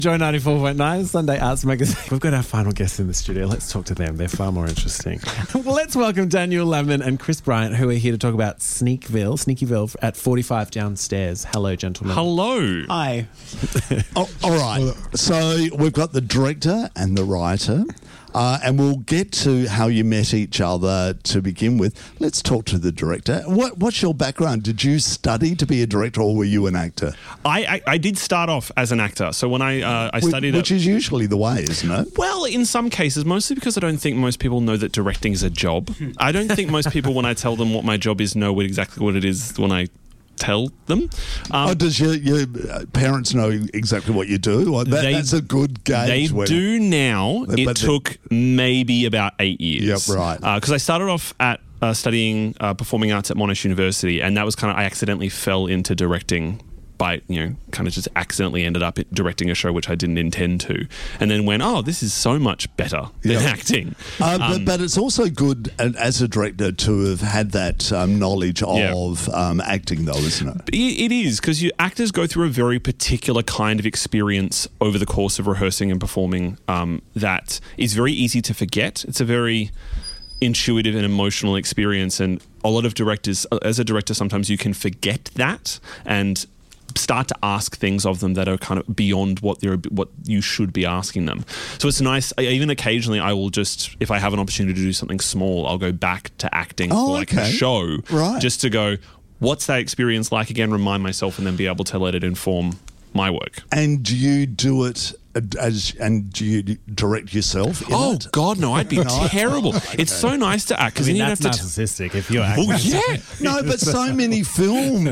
Joy 94.9, Sunday Arts Magazine. We've got our final guests in the studio. Let's talk to them. They're far more interesting. Well, let's welcome Daniel Lamman and Chris Bryant, who are here to talk about Sneakyville at 45 Downstairs. Hello, gentlemen. Hello. Hi. All right. So we've got the director and the writer. And we'll get to how you met each other to begin with. Let's talk to the director. What's your background? Did you study to be a director, or were you an actor? I did start off as an actor. So when I studied... Which is usually the way, isn't it? Well, in some cases, mostly because I don't think most people know that directing is a job. I don't think most people, when I tell them what my job is, know exactly what it is when I tell them. Does your parents know exactly what you do? That's a good gauge. They do now. It took maybe about 8 years. Yep, right. Because I started off at studying performing arts at Monash University, and that was I accidentally fell into directing by, kind of just accidentally ended up directing a show which I didn't intend to, and then went, oh, this is so much better than acting. But it's also good as a director to have had that knowledge of acting, though, isn't it? It is, because actors go through a very particular kind of experience over the course of rehearsing and performing that is very easy to forget. It's a very intuitive and emotional experience, and a lot of directors, as a director, sometimes you can forget that and start to ask things of them that are kind of beyond what you should be asking them. So it's nice. Even occasionally, I will just, if I have an opportunity to do something small, I'll go back to acting for a show, just to go, what's that experience like again? Remind myself, and then be able to let it inform my work. And do you do it? Do you direct yourself in it? God, no, I'd be terrible. It's so nice to act, because then you have to... narcissistic if you're acting. Well, yeah. No, but so many film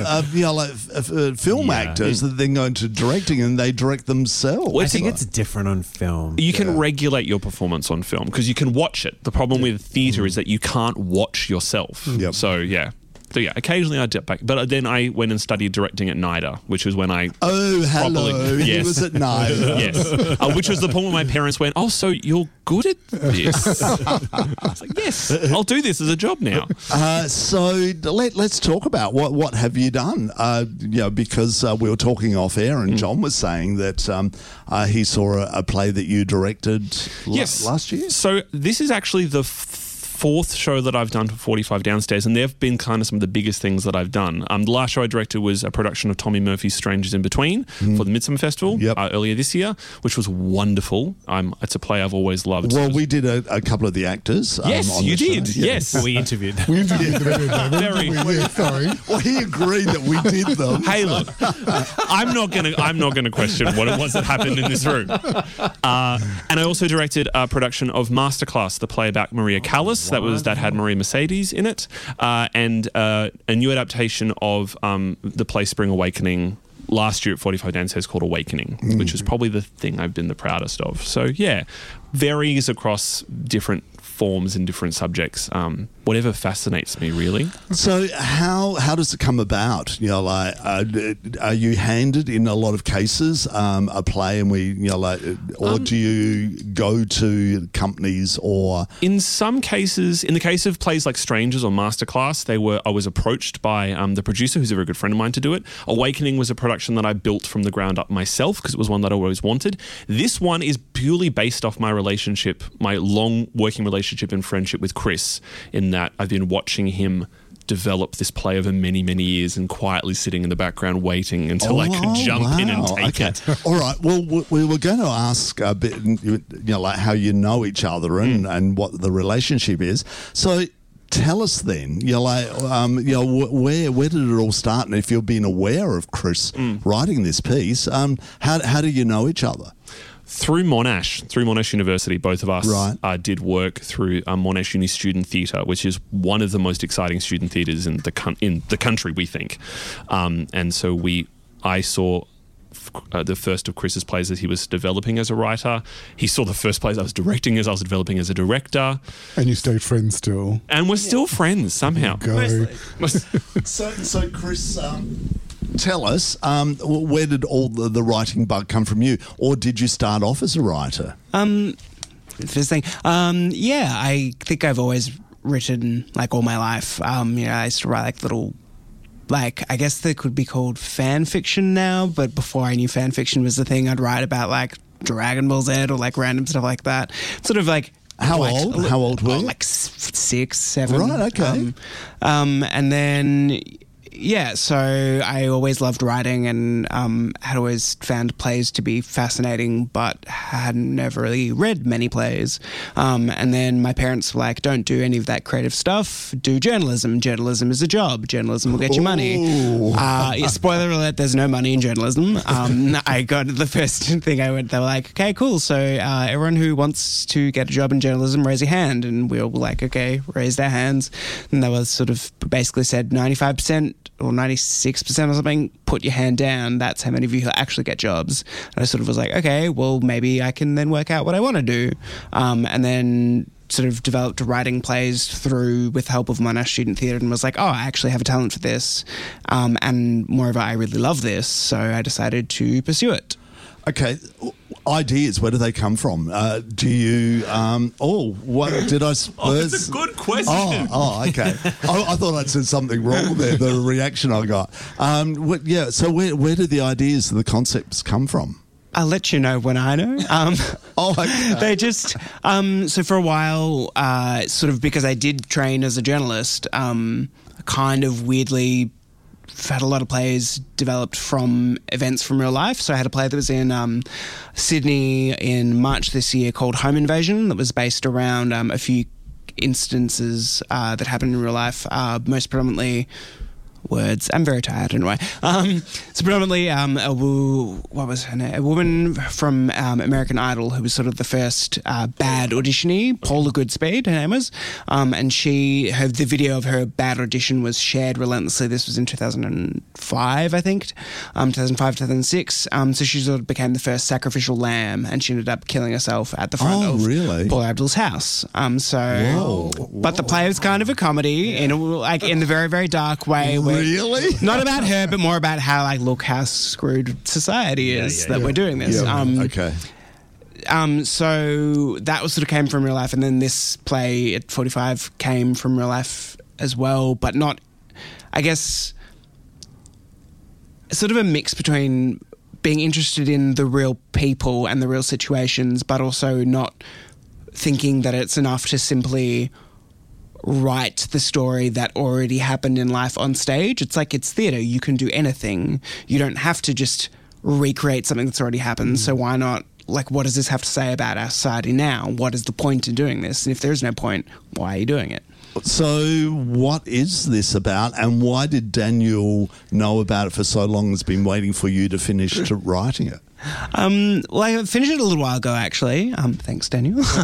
actors that then go into directing and they direct themselves. I think it's different on film. You can regulate your performance on film because you can watch it. The problem with theatre is that you can't watch yourself. Yep. So, yeah. So, yeah, occasionally I dip back. But then I went and studied directing at NIDA, which was when I... Oh, hello. Properly, yes. He was at NIDA. Yes. Which was the point where my parents went, oh, so you're good at this? I was like, yes, I'll do this as a job now. So let's talk about what have you done? Because we were talking off air and John was saying that he saw a play that you directed last year. So this is actually the fourth show that I've done for 45 Downstairs, and they've been kind of some of the biggest things that I've done. The last show I directed was a production of Tommy Murphy's Strangers in Between for the Midsummer Festival earlier this year, which was wonderful. It's a play I've always loved. Well, we did a couple of the actors. Yes, on you the did. show. Yes. We interviewed them. We interviewed them. Very. Sorry. Well, he agreed that we did them. Hey, look, I'm not gonna question what it was that happened in this room. And I also directed a production of Masterclass, the play about Maria Callas. That had Maria Mercedes in it, and a new adaptation of the play Spring Awakening last year at 45 Downstairs called Awakening, which is probably the thing I've been the proudest of. So yeah, varies across different forms and different subjects. Whatever fascinates me, really. So how does it come about? Are you handed in a lot of cases a play, and or do you go to companies or? In some cases, in the case of plays like Strangers or Masterclass, I was approached by the producer, who's a very good friend of mine, to do it. Awakening was a production that I built from the ground up myself because it was one that I always wanted. This one is purely based off my relationship, my long working relationship and friendship with Chris, in that I've been watching him develop this play over many, many years and quietly sitting in the background waiting until I could jump in and take it. All right. Well, we were going to ask a bit, like how you know each other and what the relationship is. So tell us then, where did it all start? And if you've been aware of Chris writing this piece, how do you know each other? Through Monash University, both of us did work through Monash Uni Student Theatre, which is one of the most exciting student theatres in the country, we think. And so I saw the first of Chris's plays that he was developing as a writer. He saw the first plays I was directing as I was developing as a director. And you stayed friends still. And we're still friends somehow. So Chris, tell us, where did all the writing bug come from you? Or did you start off as a writer? First thing, I think I've always written like all my life. I used to write like little like, I guess they could be called fan fiction now, but before I knew fan fiction was the thing, I'd write about like Dragon Ball Z or like random stuff like that. Sort of like. How old were you? Like 6, 7. Right, okay. And then, yeah, so I always loved writing and had always found plays to be fascinating, but had never really read many plays. And then my parents were like, don't do any of that creative stuff. Do journalism. Journalism is a job. Journalism will get you money. Spoiler alert, there's no money in journalism. I got the first thing I went, they were like, okay, cool. So everyone who wants to get a job in journalism, raise your hand. And we all were like, okay, raised our hands. And they was sort of basically said 95% or 96% or something, put your hand down. That's how many of you who actually get jobs. And I sort of was like, okay, well, maybe I can then work out what I want to do. And then sort of developed writing plays through with the help of Monash Student Theatre and was like, oh, I actually have a talent for this. And moreover, I really love this. So I decided to pursue it. Okay, ideas, where do they come from? Do you, what did I... That's a good question. Okay. I thought I'd said something wrong there, the reaction I got. So where do the ideas, the concepts come from? I'll let you know when I know. Okay. They just... so for a while, sort of because I did train as a journalist, kind of weirdly... had a lot of plays developed from events from real life. So I had a play that was in Sydney in March this year called Home Invasion that was based around a few instances that happened in real life, most predominantly... words. I'm very tired anyway. So predominantly, what was her name? A woman from American Idol who was sort of the first bad auditionee, Paula Goodspeed, her name was, and the video of her bad audition was shared relentlessly. This was in 2005, I think, 2005, 2006. So she sort of became the first sacrificial lamb, and she ended up killing herself at the front of Paula Abdul's house. But the play was kind of a comedy in the very, very dark way. Really? Not about her, but more about how how screwed society is we're doing this. Okay. So that was sort of came from real life, and then this play at 45 came from real life as well, but not, I guess, sort of a mix between being interested in the real people and the real situations, but also not thinking that it's enough to simply write the story that already happened in life on stage. It's like it's theatre. You can do anything. You don't have to just recreate something that's already happened. So why not, what does this have to say about our society now? What is the point in doing this? And if there is no point, why are you doing it? So what is this about, and why did Daniel know about it for so long? Has been waiting for you to finish writing it? I finished it a little while ago, actually. Thanks, Daniel. So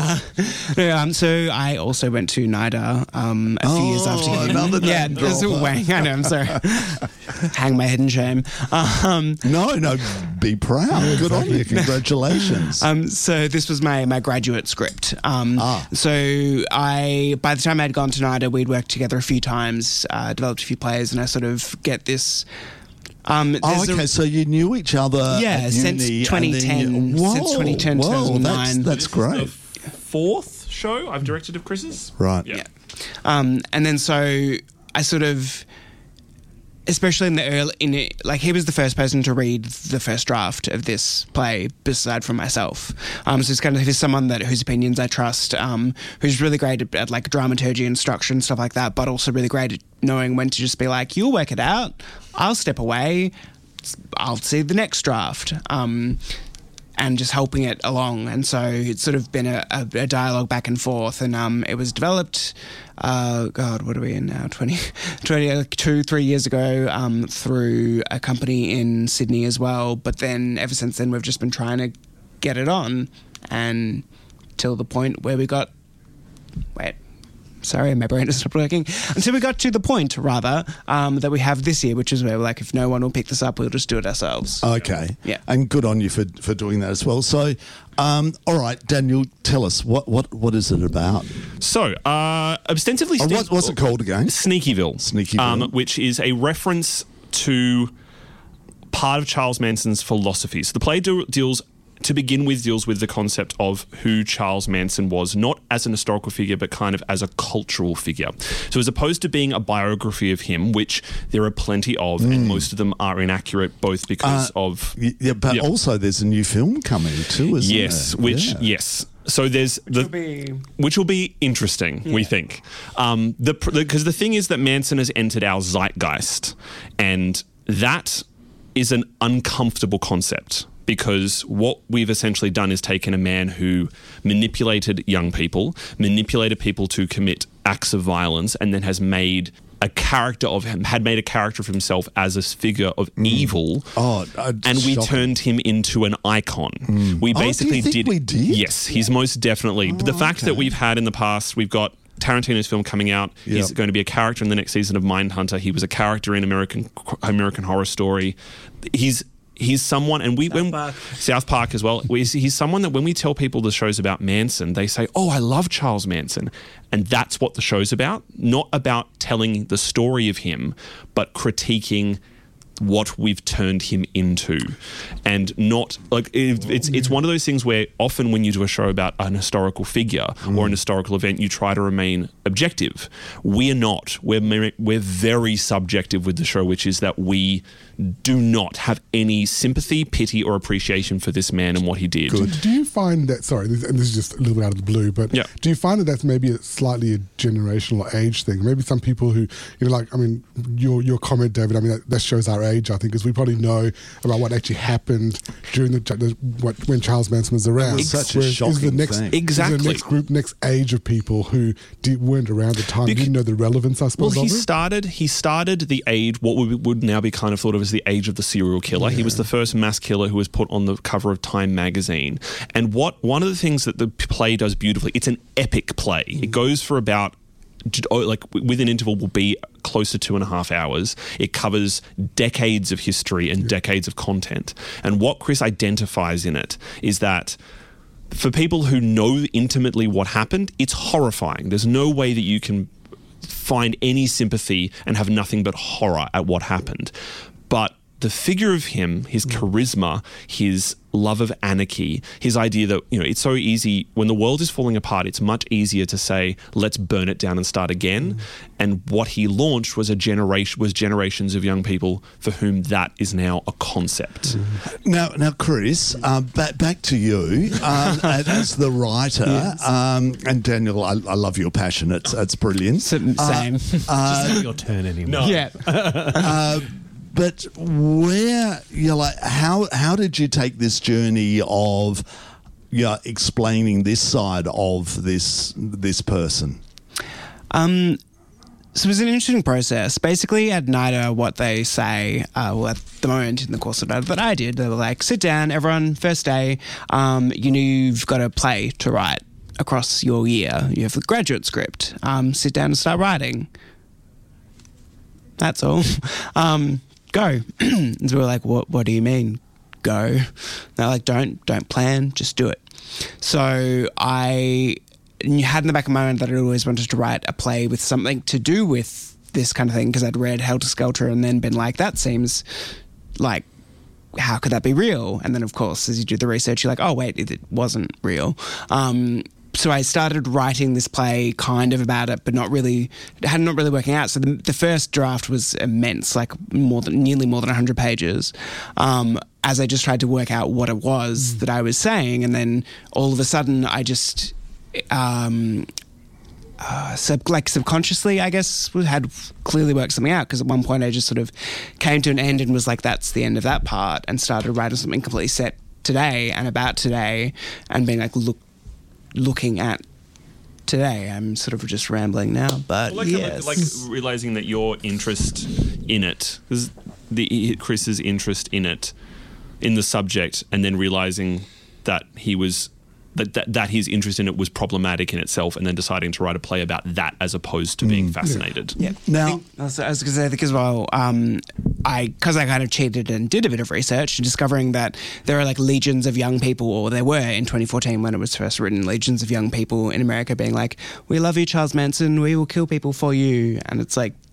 I also went to NIDA a few years after you. Another yeah, there's a wang. I know, I'm sorry. Hang my head in shame. No, be proud. Good on you. Congratulations. So this was my graduate script. So by the time I'd gone to NIDA, we'd worked together a few times, developed a few plays, and I sort of get this... so you knew each other at since uni, 2010. Since 2010, 2009. That's great. Fourth show I've directed of Chris's. Right. Yeah. And then so I sort of... especially in the early, he was the first person to read the first draft of this play, aside from myself. So it's kind of, he's someone whose opinions I trust, who's really great at dramaturgy and structure and stuff like that, but also really great at knowing when to just be like, you'll work it out, I'll step away, I'll see the next draft. And just helping it along. And so it's sort of been a dialogue back and forth. And it was developed, what are we in now? 3 years ago through a company in Sydney as well. But then ever since then, we've just been trying to get it on. And till the point where we got... Sorry, my brain has stopped working. Until we got to the point, rather, that we have this year, which is where we're like, if no one will pick this up, we'll just do it ourselves. Okay. Yeah. And good on you for doing that as well. So, all right, Daniel, tell us, what is it about? So, ostensively... what's it called again? Sneakyville. Sneakyville. Which is a reference to part of Charles Manson's philosophy. So the play deals to begin with, deals with the concept of who Charles Manson was, not as an historical figure, but kind of as a cultural figure. So as opposed to being a biography of him, which there are plenty of, and most of them are inaccurate, both because of... Yeah, but also there's a new film coming too, isn't there? Yes. So there's which will be interesting, we think, because the thing is that Manson has entered our zeitgeist, and that is an uncomfortable concept, because what we've essentially done is taken a man who manipulated young people, manipulated people to commit acts of violence, and then has made a character of himself as a figure of evil. And we turned him into an icon. We basically do you think we did? Yes, he's most definitely. But the fact that we've had in the past, we've got Tarantino's film coming out. Yep. He's going to be a character in the next season of Mindhunter. He was a character in American Horror Story. He's someone, and South Park as well. He's someone that when we tell people the show's about Manson, they say, "Oh, I love Charles Manson," and that's what the show's about. Not about telling the story of him, but critiquing what we've turned him into, and not like it's one of those things where often when you do a show about an historical figure or an historical event, you try to remain objective. We're not. We're very subjective with the show, which is that we do not have any sympathy, pity, or appreciation for this man and what he did. Do you find that, and this is just a little bit out of the blue, but do you find that that's maybe slightly a generational or age thing? Maybe some people who, your comment, David, that shows our age, I think, because we probably know about what actually happened during when Charles Manson was around. It's such a shocking thing. Exactly. Is the next age of people who weren't around at the time, didn't know the relevance, I suppose, Well, of it? he started the age, what would now be kind of thought of as the age of the serial killer. He was the first mass killer who was put on the cover of Time magazine. And one of the things that the play does beautifully, it's an epic play. It goes for about, with an interval, will be close to 2.5 hours. It covers decades of history and decades of content. And what Chris identifies in it is that for people who know intimately what happened, it's horrifying. There's no way that you can find any sympathy and have nothing but horror at what happened. But the figure of him, his charisma, his love of anarchy, his idea that, it's so easy when the world is falling apart, it's much easier to say, let's burn it down and start again. And what he launched was generations of young people for whom that is now a concept. Now, Chris, back to you as the writer, and Daniel, I love your passion. It's brilliant. Same. Just not your turn anymore. No. Yeah. But where how did you take this journey of explaining this side of this person? So it was an interesting process. Basically, at NIDA, what they say, at the moment in the course of NIDA that I did, they were like, sit down, everyone, first day, you've got a play to write across your year. You have the graduate script. Sit down and start writing. That's all. Go. And so we were like, what do you mean, go? They're like, don't plan, just do it. So I had in the back of my mind that I always wanted to write a play with something to do with this kind of thing, because I'd read Helter Skelter and then been like, that seems like, how could that be real? And then, of course, as you do the research, you're like, oh, wait, it wasn't real. So I started writing this play kind of about it, but not really working out. So the first draft was immense, like nearly more than 100 pages, as I just tried to work out what it was that I was saying. And then all of a sudden I just, subconsciously, I guess, had clearly worked something out, because at one point I just sort of came to an end and was like, that's the end of that part, and started writing something completely set today and about today, and being like, looking at today. I'm sort of just rambling now, but yes. Like realizing that your interest in it, Chris's interest in it, in the subject, and then realizing that he was that his interest in it was problematic in itself, and then deciding to write a play about that as opposed to being fascinated. Yeah. Now, I was going to say, I think as well, because I kind of cheated and did a bit of research, and discovering that there are like legions of young people, or there were in 2014 when it was first written, legions of young people in America being like, we love you, Charles Manson, we will kill people for you. And it's like,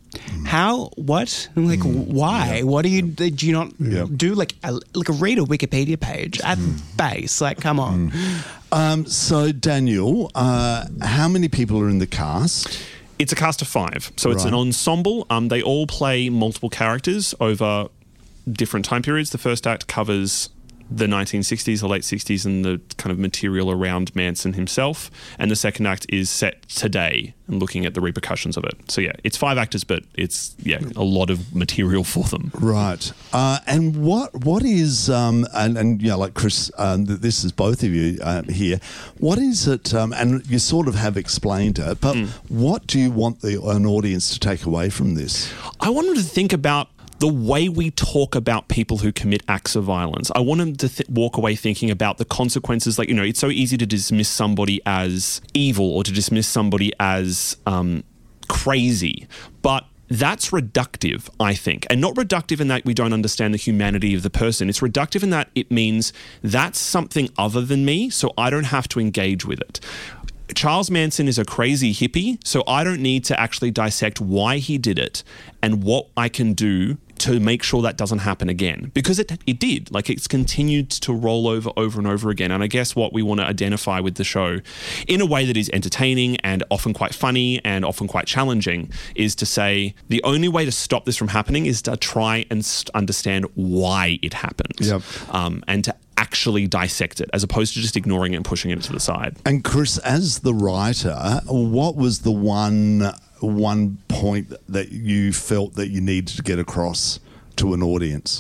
how? What? I'm like, why? What do you not do? Like read a Wikipedia page at base. Like, come on. So, Daniel, how many people are in the cast? It's a cast of 5. So it's an ensemble. They all play multiple characters over different time periods. The first act covers the 1960s, the late 60s, and the kind of material around Manson himself. And the second act is set today and looking at the repercussions of it. So, yeah, it's 5 actors, but it's, a lot of material for them. Right. And what is, like Chris, this is both of you here, what is it, and you sort of have explained it, but what do you want an audience to take away from this? I want them to think about the way we talk about people who commit acts of violence. I want them to walk away thinking about the consequences. Like, it's so easy to dismiss somebody as evil or to dismiss somebody as crazy. But that's reductive, I think. And not reductive in that we don't understand the humanity of the person. It's reductive in that it means that's something other than me, so I don't have to engage with it. Charles Manson is a crazy hippie, so I don't need to actually dissect why he did it and what I can do to make sure that doesn't happen again. Because it did. Like, it's continued to roll over and over again. And I guess what we want to identify with the show, in a way that is entertaining and often quite funny and often quite challenging, is to say the only way to stop this from happening is to try and understand why it happened. Yep. And to actually dissect it, as opposed to just ignoring it and pushing it to the side. And Chris, as the writer, what was the one point that you felt that you needed to get across to an audience?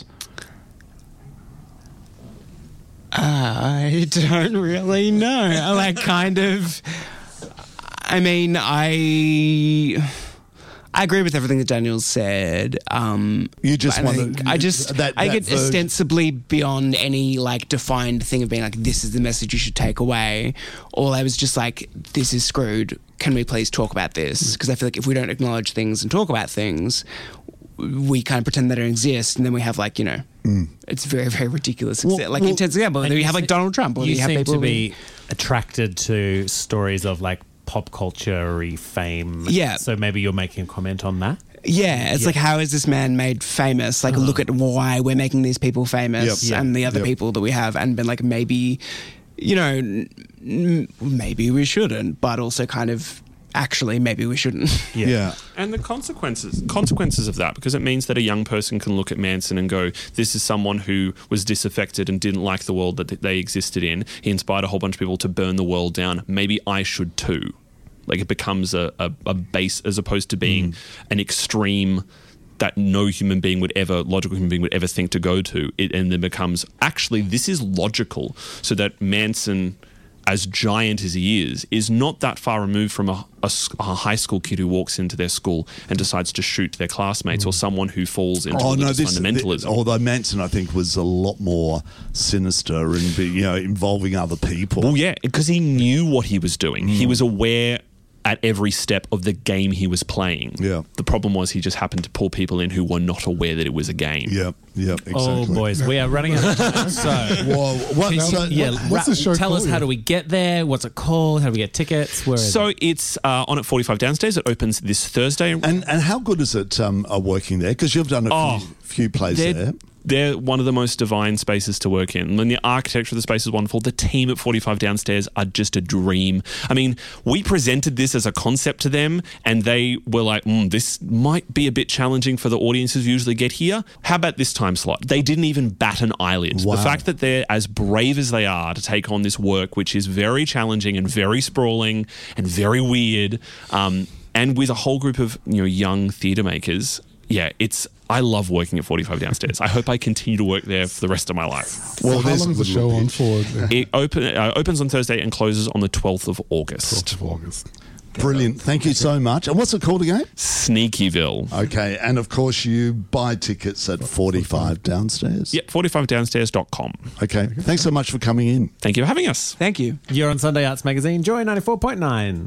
I don't really know. Like, kind of. I mean, I agree with everything that Daniel said. You just want to. I get ostensibly beyond any like defined thing of being like, this is the message you should take away. All I was just like, this is screwed. Can we please talk about this? Because I feel like if we don't acknowledge things and talk about things, we kind of pretend they don't exist, and then we have like, it's very, very ridiculous. Intense example. And then you have like Donald Trump. Or You have seem people to be attracted to stories of like pop culture-y fame. Yeah. So maybe you're making a comment on that? Yeah, it's like, how is this man made famous? Like, look at why we're making these people famous and the other people that we have, and been like, maybe, maybe we shouldn't, but also kind of actually maybe we shouldn't. Yeah. And the consequences of that, because it means that a young person can look at Manson and go, this is someone who was disaffected and didn't like the world that they existed in. He inspired a whole bunch of people to burn the world down. Maybe I should too. Like, it becomes a base, as opposed to being an extreme that no logical human being would ever think to go to. And then becomes, actually, this is logical. So that Manson, as giant as he is not that far removed from a high school kid who walks into their school and decides to shoot their classmates, or someone who falls into fundamentalism. Although Manson, I think, was a lot more sinister and involving other people. Well, yeah, because he knew what he was doing. He was aware at every step of the game he was playing. Yeah. The problem was he just happened to pull people in who were not aware that it was a game. Yep, exactly. Oh, boys, we are running out of time. So, what's the show tell called? us, how do we get there? What's it called? How do we get tickets? Where is it? It's on at 45 Downstairs. It opens this Thursday. And how good is it working there? Because you've done a few plays there. They're one of the most divine spaces to work in. And the architecture of the space is wonderful. The team at 45 Downstairs are just a dream. I mean, we presented this as a concept to them, and they were like, this might be a bit challenging for the audiences who usually get here. How about this time slot? They didn't even bat an eyelid. Wow. The fact that they're as brave as they are to take on this work, which is very challenging and very sprawling and very weird, and with a whole group of young theatre makers. Yeah, I love working at 45 Downstairs. I hope I continue to work there for the rest of my life. Well, how long is the show on for? It opens on Thursday and closes on the 12th of August. 12th of August. Brilliant. Thank you so much. And what's it called again? Sneakyville. Okay. And of course, you buy tickets at 45 Downstairs. Yep, 45downstairs.com. Okay. Thanks so much for coming in. Thank you for having us. Thank you. You're on Sunday Arts Magazine, Joy 94.9.